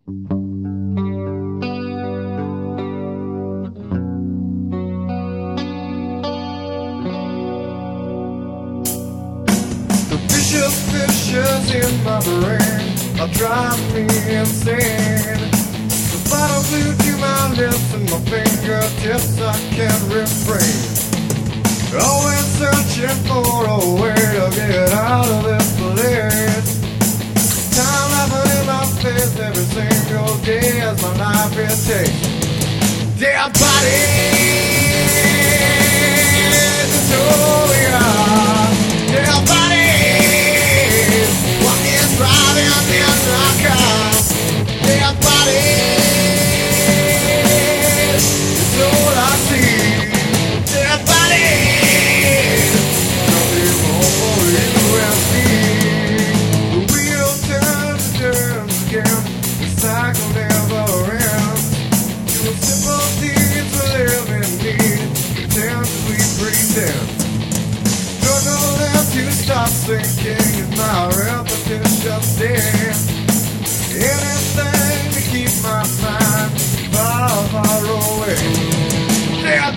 The vicious fishes in my brain are driving me insane. The bottle glued to my lips and my fingertips, I can't refrain. Always searching for a way to get out of this place. Time laughing in my face every single day as my life is taken. Dead bodies, Victoria. Dead bodies, walking, driving in my car. Dead bodies, it's all I see. Dead bodies, nothing more for you and me. The wheel turns again, the cycle never ends. You simple things we live in need, pretend we pretend. Struggle left to stop thinking in my repetition day. Anything to keep my mind far, far away. Dead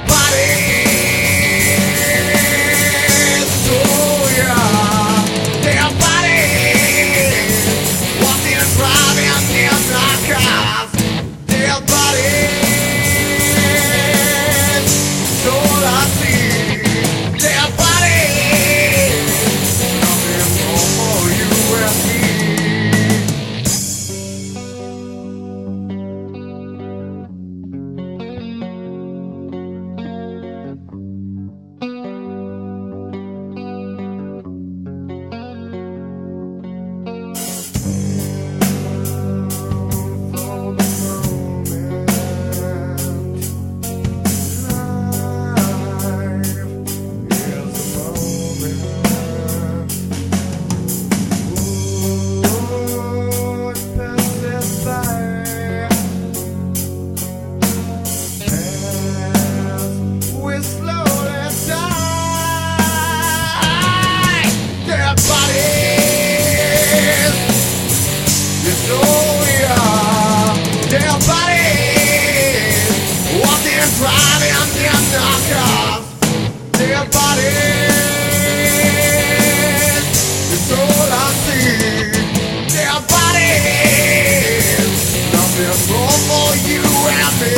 bodies, oh yeah. Dead bodies, walking and driving in our cars. Dead bodies, it's all I see. Dead bodies, nothing more for you and me. Driving in our cars. Dead bodies, it's all I see. Dead bodies, nothing more for you and me.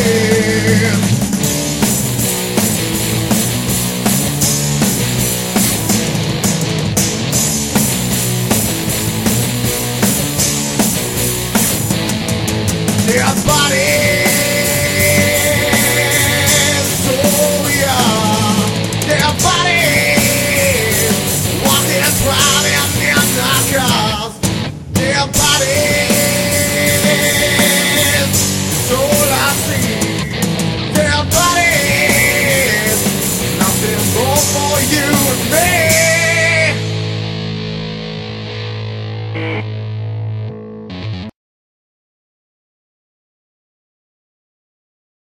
Dead bodies.